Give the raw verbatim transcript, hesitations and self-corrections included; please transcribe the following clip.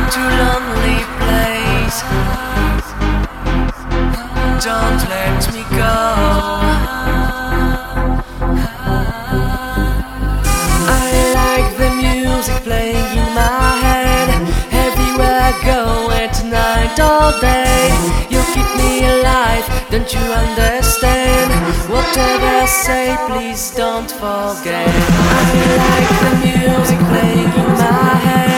to lonely place. Don't let me go. I like the music playing in my head. Everywhere I go, at night, all day. You keep me alive, don't you understand? Whatever I say, please don't forget. I like the music playing in my head.